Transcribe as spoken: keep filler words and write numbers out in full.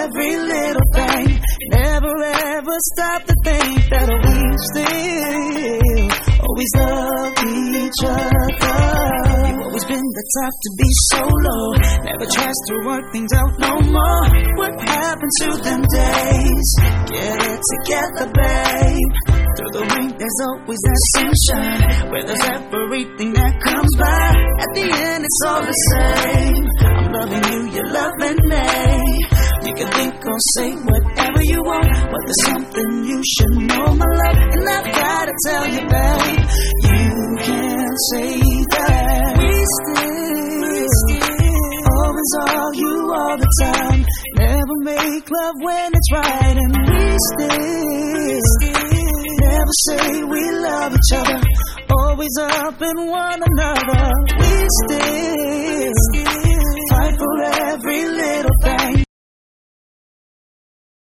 every little thing. Never ever stop to think that we still always love each other. You've always been the type to be so low, never tries to work things out no more. What happened to them days? Get it together, babe. Through the rain there's always that sunshine, where there's everything that comes by. At the end it's all the same. I'm loving you, you're loving me. You can think or say whatever you want, but there's something you should know, my love. And I've gotta tell you, babe, you can't say that we still always argue all the time, never make love when it's right. And we still never say we love each other, always up in one another. We still fight for every little thing.